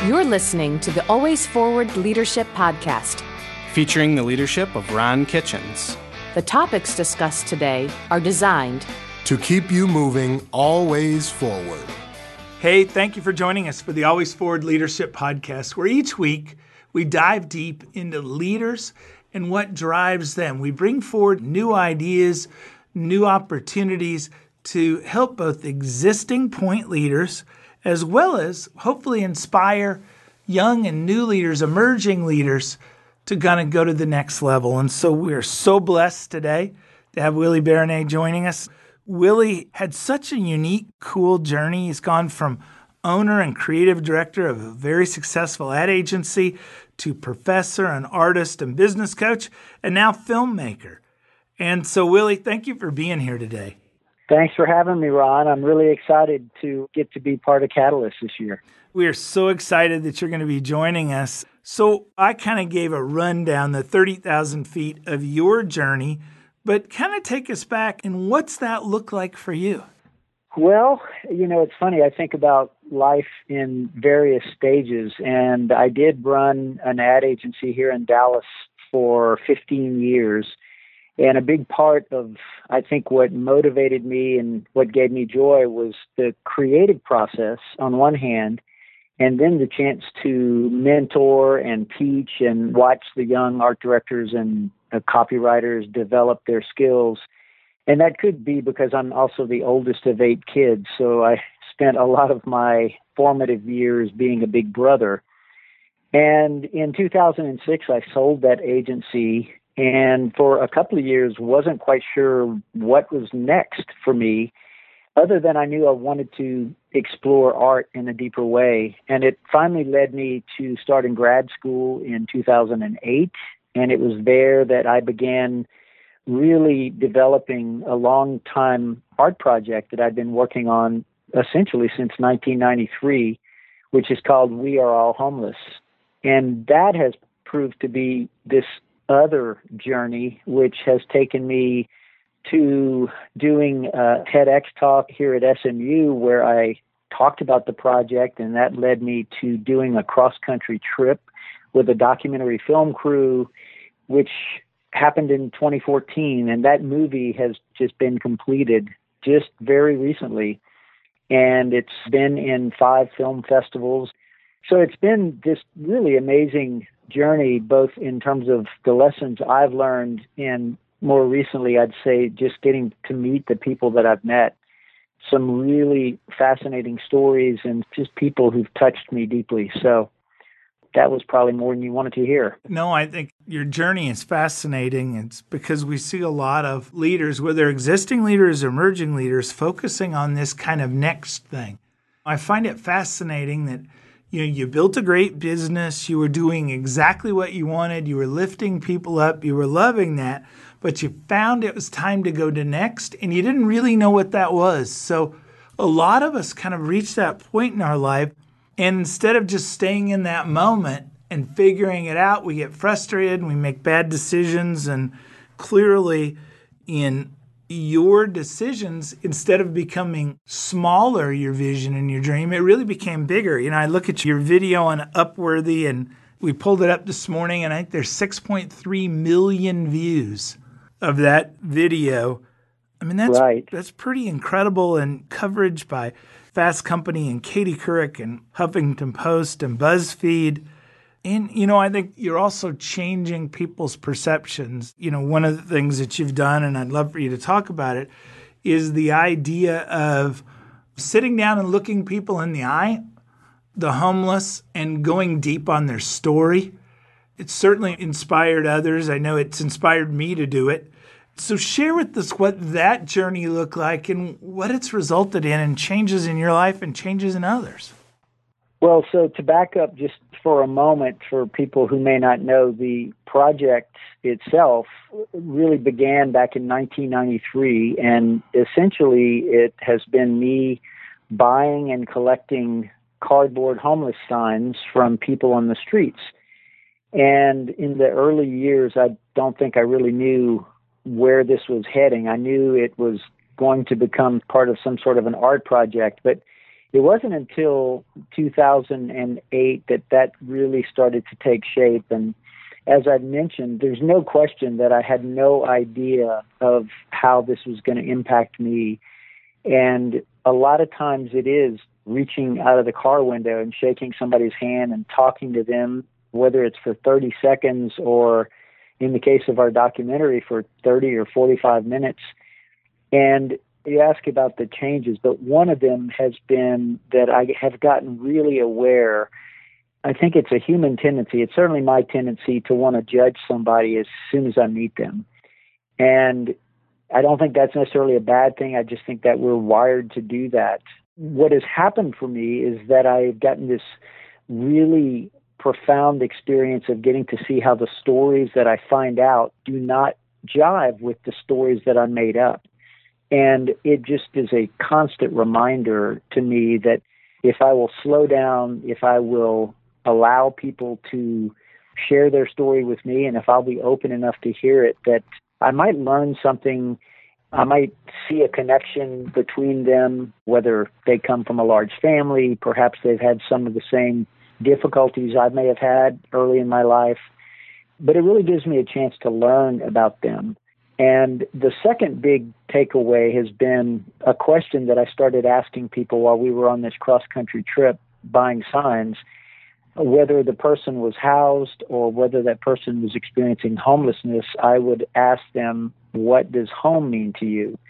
You're listening to the Always Forward Leadership Podcast, featuring the leadership of Ron Kitchens. The topics discussed today are designed to keep you moving always forward. Hey, thank you for joining us for the Always Forward Leadership Podcast, where each week we dive deep into leaders and what drives them. We bring forward new ideas, new opportunities to help both existing point leaders as well as hopefully inspire young and new leaders, emerging leaders, to kind of go to the next level. And so we're so blessed today to have Willie Baronet joining us. Willie had such a unique, cool journey. He's gone from owner and creative director of a very successful ad agency to professor and artist and business coach, and now filmmaker. And so, Willie, thank you for being here today. Thanks for having me, Ron. I'm really excited to get to be part of Catalyst this year. We are so excited that you're going to be joining us. So I kind of gave a rundown, the 30,000 feet of your journey, but kind of take us back, and what's that look like for you? Well, it's funny. I think about life in various stages, and I did run an ad agency here in Dallas for 15 years. And a big part of, I think, what motivated me and what gave me joy was the creative process on one hand, and then the chance to mentor and teach and watch the young art directors and copywriters develop their skills. And that could be because I'm also the oldest of 8 kids, so I spent a lot of my formative years being a big brother. And in 2006, I sold that agency, and for a couple of years wasn't quite sure what was next for me, other than I knew I wanted to explore art in a deeper way. And it finally led me to starting grad school in 2008, and it was there that I began really developing a long-time art project that I'd been working on essentially since 1993, which is called We Are All Homeless. And that has proved to be this other journey, which has taken me to doing a TEDx talk here at SMU where I talked about the project, and that led me to doing a cross-country trip with a documentary film crew, which happened in 2014, and that movie has just been completed just very recently, and it's been in 5 film festivals. So it's been this really amazing journey, both in terms of the lessons I've learned and more recently, I'd say, just getting to meet the people that I've met. Some really fascinating stories and just people who've touched me deeply. So that was probably more than you wanted to hear. No, I think your journey is fascinating. It's because we see a lot of leaders, whether existing leaders or emerging leaders, focusing on this kind of next thing. I find it fascinating that you built a great business, you were doing exactly what you wanted, you were lifting people up, you were loving that, but you found it was time to go to next, and you didn't really know what that was. So a lot of us kind of reach that point in our life, and instead of just staying in that moment and figuring it out, we get frustrated and we make bad decisions. And clearly in your decisions, instead of becoming smaller, your vision and your dream, it really became bigger. I look at your video on Upworthy, and we pulled it up this morning, and I think there's 6.3 million views of that video. I mean, that's right. That's pretty incredible, and coverage by Fast Company and Katie Couric and Huffington Post and BuzzFeed. And, I think you're also changing people's perceptions. One of the things that you've done, and I'd love for you to talk about it, is the idea of sitting down and looking people in the eye, the homeless, and going deep on their story. It's certainly inspired others. I know it's inspired me to do it. So share with us what that journey looked like and what it's resulted in, and changes in your life and changes in others. Well, so to back up just for a moment, for people who may not know, the project itself really began back in 1993, and essentially it has been me buying and collecting cardboard homeless signs from people on the streets. And in the early years, I don't think I really knew where this was heading. I knew it was going to become part of some sort of an art project, but it wasn't until 2008 that really started to take shape. And as I mentioned, there's no question that I had no idea of how this was going to impact me. And a lot of times it is reaching out of the car window and shaking somebody's hand and talking to them, whether it's for 30 seconds or in the case of our documentary for 30 or 45 minutes. And you ask about the changes, but one of them has been that I have gotten really aware. I think it's a human tendency. It's certainly my tendency to want to judge somebody as soon as I meet them. And I don't think that's necessarily a bad thing. I just think that we're wired to do that. What has happened for me is that I've gotten this really profound experience of getting to see how the stories that I find out do not jive with the stories that I made up. And it just is a constant reminder to me that if I will slow down, if I will allow people to share their story with me, and if I'll be open enough to hear it, that I might learn something. I might see a connection between them, whether they come from a large family, perhaps they've had some of the same difficulties I may have had early in my life. But it really gives me a chance to learn about them. And the second big takeaway has been a question that I started asking people while we were on this cross-country trip buying signs, whether the person was housed or whether that person was experiencing homelessness. I would ask them, what does home mean to you?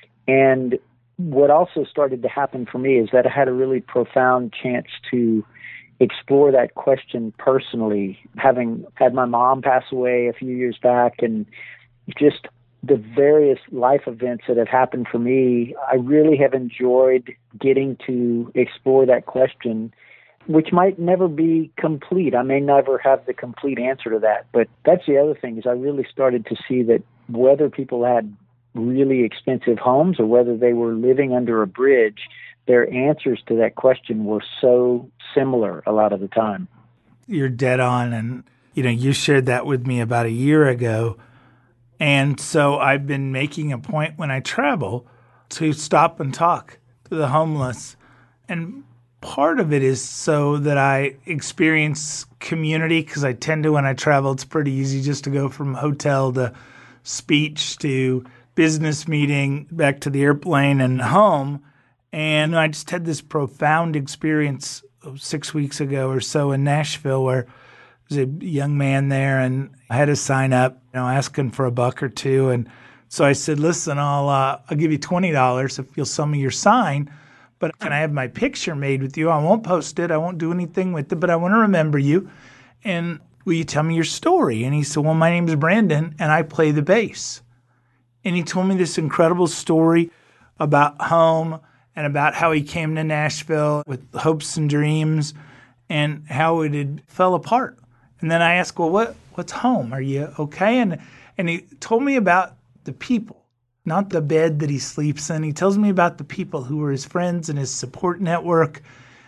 And what also started to happen for me is that I had a really profound chance to explore that question personally, having had my mom pass away a few years back, and just the various life events that have happened for me. I really have enjoyed getting to explore that question, which might never be complete. I may never have the complete answer to that, but that's the other thing, is I really started to see that whether people had really expensive homes or whether they were living under a bridge, their answers to that question were so similar a lot of the time. You're dead on. And, you shared that with me about a year ago. And so I've been making a point when I travel to stop and talk to the homeless. And part of it is so that I experience community, because I tend to, when I travel, it's pretty easy just to go from hotel to speech to business meeting, back to the airplane and home. And I just had this profound experience 6 weeks ago or so in Nashville, where there was a young man there and I had to sign up, asking for $1 or $2. And so I said, listen, I'll give you $20 if you'll sell me your sign, but can I have my picture made with you? I won't post it. I won't do anything with it, but I want to remember you. And will you tell me your story? And he said, well, my name's Brandon and I play the bass. And he told me this incredible story about home and about how he came to Nashville with hopes and dreams and how it had fell apart. And then I asked, well, what's home? Are you okay? And he told me about the people, not the bed that he sleeps in. He tells me about the people who were his friends and his support network.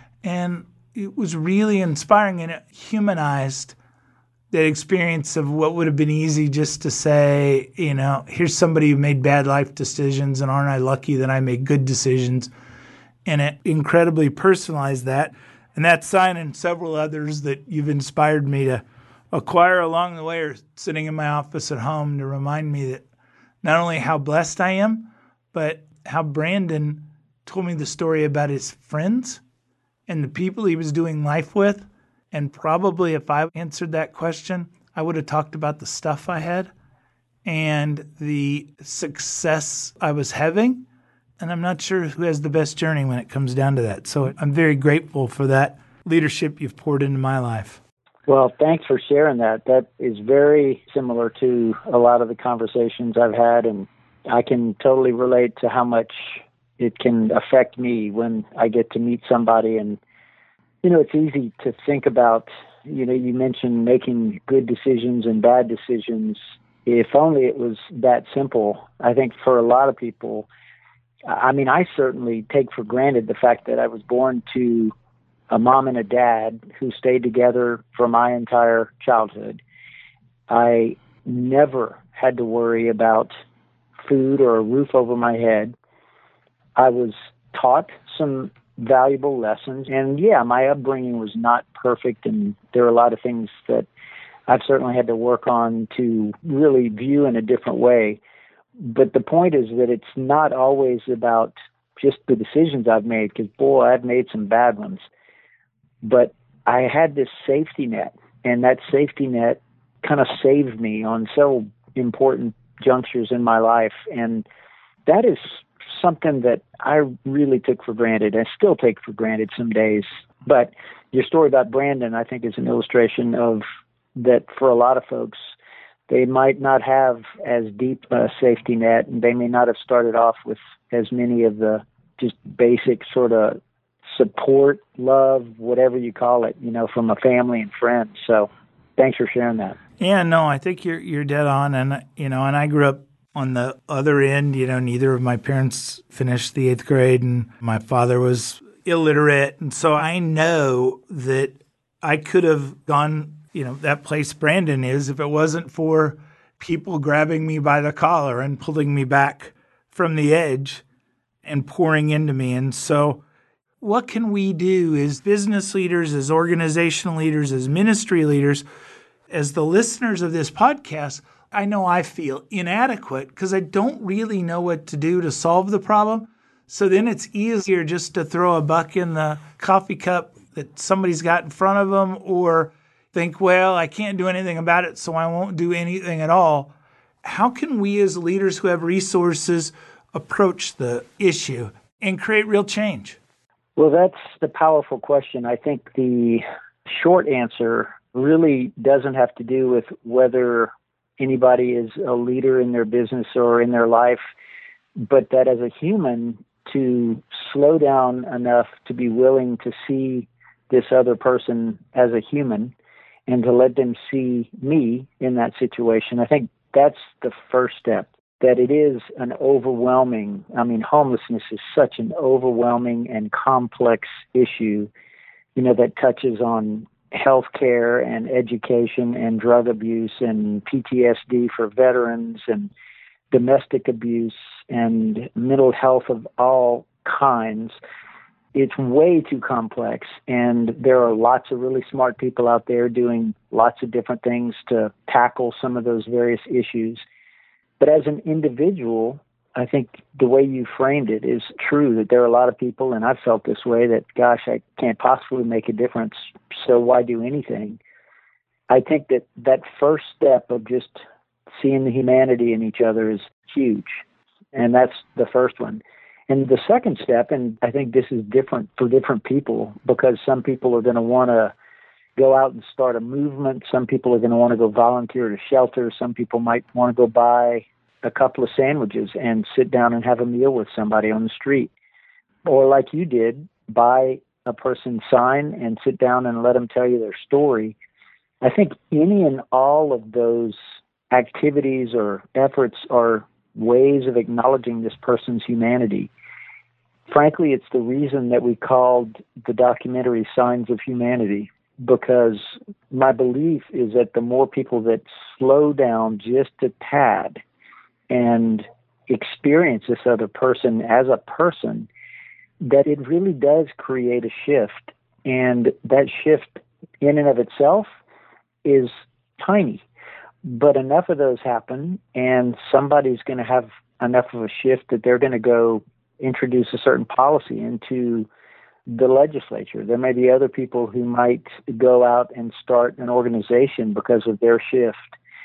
And it was really inspiring, and it humanized that experience of what would have been easy just to say, here's somebody who made bad life decisions, and aren't I lucky that I made good decisions? And it incredibly personalized that. And that sign and several others that you've inspired me to acquire along the way are sitting in my office at home to remind me that not only how blessed I am, but how Brandon told me the story about his friends and the people he was doing life with. And probably if I answered that question, I would have talked about the stuff I had and the success I was having. And I'm not sure who has the best journey when it comes down to that. So I'm very grateful for that leadership you've poured into my life. Well, thanks for sharing that. That is very similar to a lot of the conversations I've had, and I can totally relate to how much it can affect me when I get to meet somebody. And it's easy to think about, you mentioned making good decisions and bad decisions. If only it was that simple. I think for a lot of people, I certainly take for granted the fact that I was born to a mom and a dad who stayed together for my entire childhood. I never had to worry about food or a roof over my head. I was taught some valuable lessons. And yeah, my upbringing was not perfect, and there are a lot of things that I've certainly had to work on to really view in a different way. But the point is that it's not always about just the decisions I've made, because, boy, I've made some bad ones. But I had this safety net, and that safety net kind of saved me on several important junctures in my life. And that is something that I really took for granted. I still take for granted some days. But your story about Brandon, I think, is an illustration of that for a lot of folks. They might not have as deep a safety net, and they may not have started off with as many of the just basic sort of support, love, whatever you call it, from a family and friends. So thanks for sharing that. Yeah, no, I think you're dead on. And, and I grew up on the other end. Neither of my parents finished the 8th grade, and my father was illiterate. And so I know that I could have gone that place Brandon is if it wasn't for people grabbing me by the collar and pulling me back from the edge and pouring into me. And so what can we do as business leaders, as organizational leaders, as ministry leaders, as the listeners of this podcast? I know I feel inadequate because I don't really know what to do to solve the problem. So then it's easier just to throw a buck in the coffee cup that somebody's got in front of them, or think, well, I can't do anything about it, so I won't do anything at all. How can we as leaders who have resources approach the issue and create real change? Well, that's the powerful question. I think the short answer really doesn't have to do with whether anybody is a leader in their business or in their life, but that as a human, to slow down enough to be willing to see this other person as a human and to let them see me in that situation. I think that's the first step, that it is an overwhelming, homelessness is such an overwhelming and complex issue, that touches on healthcare and education and drug abuse and PTSD for veterans and domestic abuse and mental health of all kinds. It's way too complex, and there are lots of really smart people out there doing lots of different things to tackle some of those various issues. But as an individual, I think the way you framed it is true, that there are a lot of people, and I've felt this way, that, gosh, I can't possibly make a difference, so why do anything? I think that first step of just seeing the humanity in each other is huge, and that's the first one. And the second step, and I think this is different for different people, because some people are going to want to go out and start a movement. Some people are going to want to go volunteer at a shelter. Some people might want to go buy a couple of sandwiches and sit down and have a meal with somebody on the street. Or like you did, buy a person's sign and sit down and let them tell you their story. I think any and all of those activities or efforts are ways of acknowledging this person's humanity. Frankly, it's the reason that we called the documentary Signs of Humanity, because my belief is that the more people that slow down just a tad and experience this other person as a person, that it really does create a shift. And that shift in and of itself is tiny. But enough of those happen, and somebody's going to have enough of a shift that they're going to go introduce a certain policy into the legislature. There may be other people who might go out and start an organization because of their shift.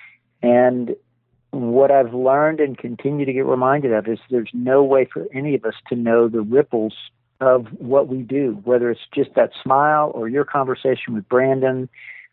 And what I've learned and continue to get reminded of is there's no way for any of us to know the ripples of what we do, whether it's just that smile or your conversation with Brandon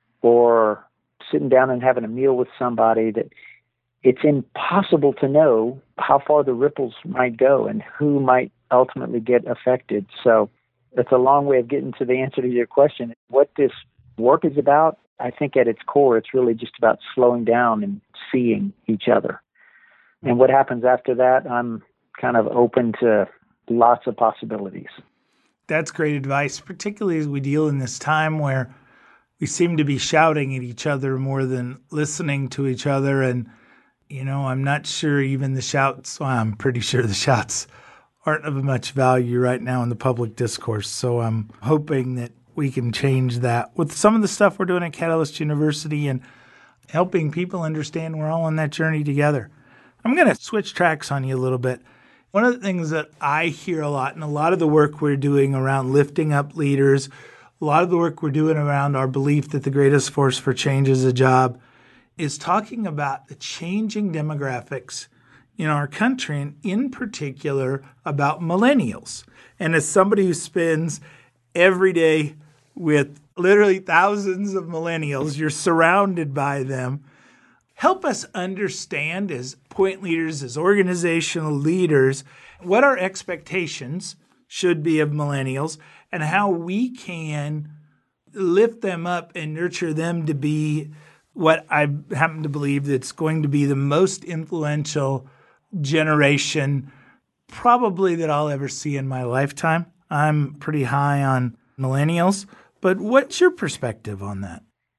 or sitting down and having a meal with somebody, that it's impossible to know how far the ripples might go and who might ultimately get affected. So it's a long way of getting to the answer to your question. What this work is about, I think at its core, it's really just about slowing down and seeing each other. And what happens after that, I'm kind of open to lots of possibilities. That's great advice, particularly as we deal in this time where we seem to be shouting at each other more than listening to each other. And, I'm not sure even the shouts, well, I'm pretty sure the shouts aren't of much value right now in the public discourse. So I'm hoping that we can change that with some of the stuff we're doing at Catalyst University and helping people understand we're all on that journey together. I'm going to switch tracks on you a little bit. One of the things that I hear a lot, and a lot of the work we're doing around lifting up leaders, a lot of the work we're doing around our belief that the greatest force for change is a job, is talking about the changing demographics in our country, and in particular about millennials. And as somebody who spends every day with literally thousands of millennials, you're surrounded by them. Help us understand as point leaders, as organizational leaders, what our expectations should be of millennials and how we can lift them up and nurture them to be what I happen to believe that's going to be the most influential generation probably that I'll ever see in my lifetime. I'm pretty high on millennials, but what's your perspective on that?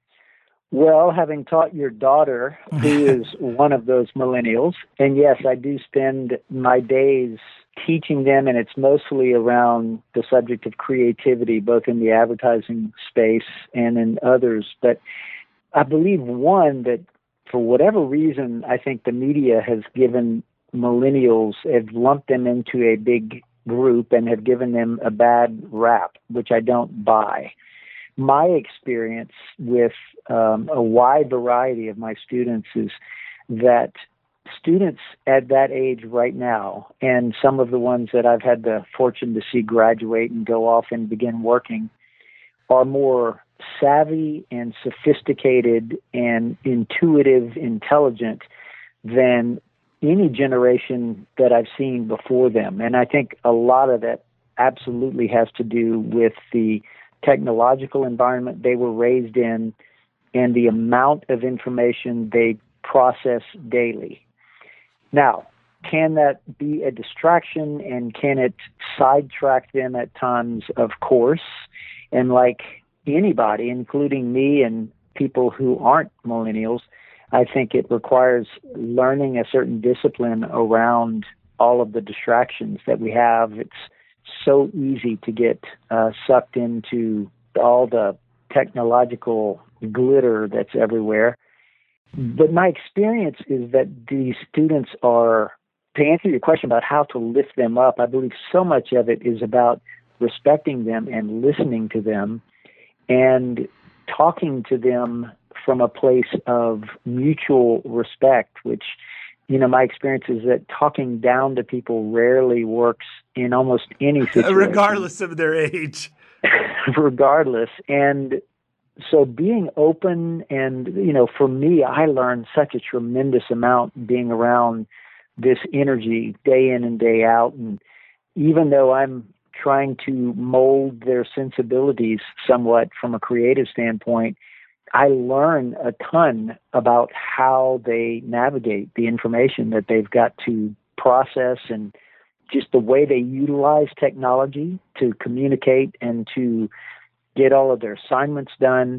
Well, having taught your daughter, who is one of those millennials, and yes, I do spend my days teaching them, and it's mostly around the subject of creativity, both in the advertising space and in others. But I believe, one, that for whatever reason, I think the media has given millennials, have lumped them into a big group and have given them a bad rap, which I don't buy. My experience with a wide variety of my students is that students at that age right now, and some of the ones that I've had the fortune to see graduate and go off and begin working, are more savvy and sophisticated and intuitive, intelligent than any generation that I've seen before them. And I think a lot of that absolutely has to do with the technological environment they were raised in and the amount of information they process daily. Now, can that be a distraction and can it sidetrack them at times? Of course. And like anybody, including me and people who aren't millennials, I think it requires learning a certain discipline around all of the distractions that we have. It's so easy to get sucked into all the technological glitter that's everywhere. But my experience is that these students are, to answer your question about how to lift them up, I believe so much of it is about respecting them and listening to them and talking to them from a place of mutual respect, which, my experience is that talking down to people rarely works in almost any situation. Regardless of their age. Regardless. And so being open and, for me, I learned such a tremendous amount being around this energy day in and day out. And even though I'm trying to mold their sensibilities somewhat from a creative standpoint, I learn a ton about how they navigate the information that they've got to process and just the way they utilize technology to communicate and to get all of their assignments done.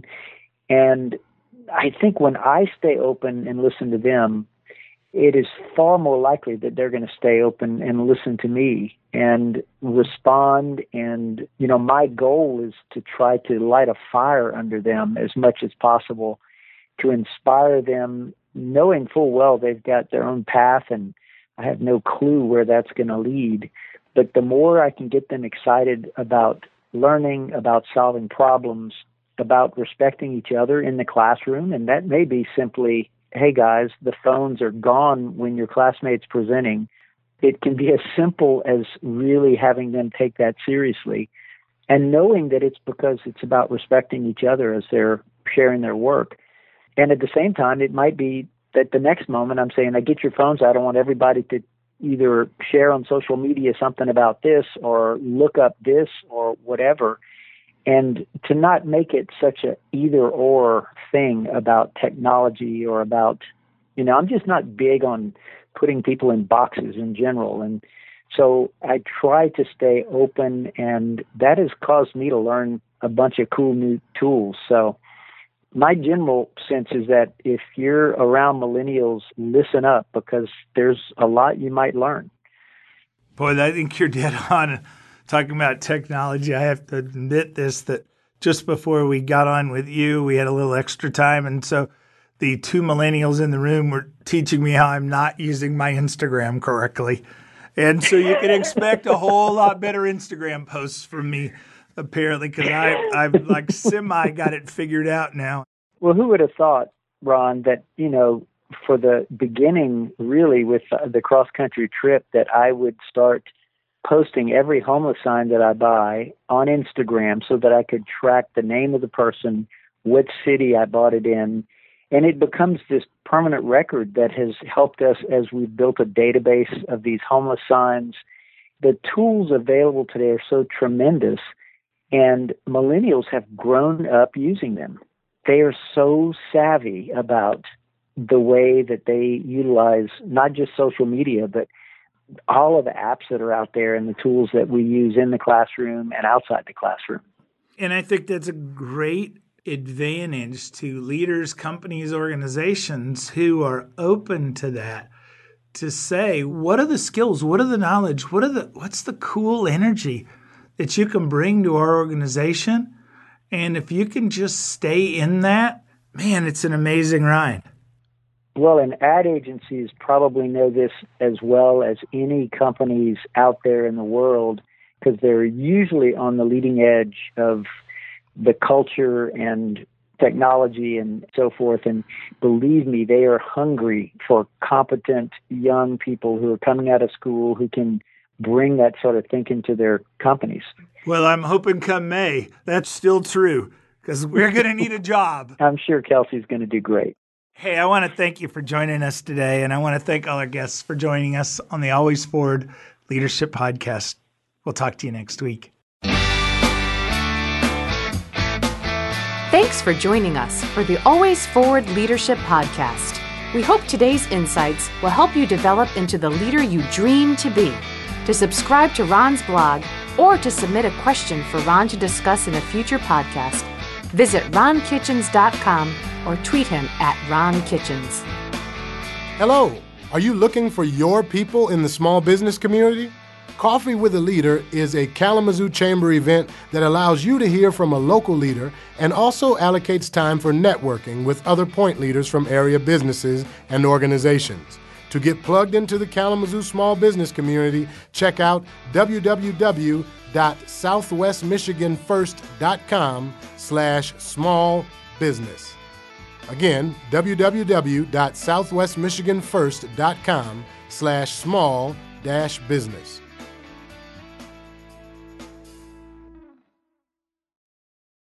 And I think when I stay open and listen to them, it is far more likely that they're going to stay open and listen to me and respond. And, my goal is to try to light a fire under them as much as possible to inspire them, knowing full well they've got their own path and I have no clue where that's going to lead. But the more I can get them excited about learning, about solving problems, about respecting each other in the classroom, and that may be simply, hey guys, the phones are gone when your classmate's presenting. It can be as simple as really having them take that seriously and knowing that it's because it's about respecting each other as they're sharing their work. And at the same time, it might be that the next moment I'm saying, get your phones out. I want everybody to either share on social media something about this or look up this or whatever. And to not make it such a either or thing about technology or about, I'm just not big on putting people in boxes in general. And so I try to stay open, and that has caused me to learn a bunch of cool new tools. So my general sense is that if you're around millennials, listen up because there's a lot you might learn. Boy, I think you're dead on talking about technology. I have to admit this, that just before we got on with you, we had a little extra time. And so the two millennials in the room were teaching me how I'm not using my Instagram correctly. And so you can expect a whole lot better Instagram posts from me, apparently, because I've like semi got it figured out now. Well, who would have thought, Ron, that, for the beginning, really, with the cross-country trip, that I would start posting every homeless sign that I buy on Instagram so that I could track the name of the person, what city I bought it in. And it becomes this permanent record that has helped us as we've built a database of these homeless signs. The tools available today are so tremendous, and millennials have grown up using them. They are so savvy about the way that they utilize not just social media, but all of the apps that are out there and the tools that we use in the classroom and outside the classroom. And I think that's a great advantage to leaders, companies, organizations who are open to that, to say, what are the skills? What are the knowledge? What's the cool energy that you can bring to our organization? And if you can just stay in that, man, it's an amazing ride. Well, and ad agencies probably know this as well as any companies out there in the world, because they're usually on the leading edge of the culture and technology and so forth. And believe me, they are hungry for competent young people who are coming out of school who can bring that sort of thinking to their companies. Well, I'm hoping come May, that's still true, because we're going to need a job. I'm sure Kelsey's going to do great. Hey, I want to thank you for joining us today, and I want to thank all our guests for joining us on the Always Forward Leadership Podcast. We'll talk to you next week. Thanks for joining us for the Always Forward Leadership Podcast. We hope today's insights will help you develop into the leader you dream to be. To subscribe to Ron's blog or to submit a question for Ron to discuss in a future podcast, visit ronkitchens.com or tweet him at ronkitchens. Hello, are you looking for your people in the small business community? Coffee with a Leader is a Kalamazoo Chamber event that allows you to hear from a local leader and also allocates time for networking with other point leaders from area businesses and organizations. To get plugged into the Kalamazoo small business community, check out www.southwestmichiganfirst.com/small business. Again, www.southwestmichiganfirst.com/small-business.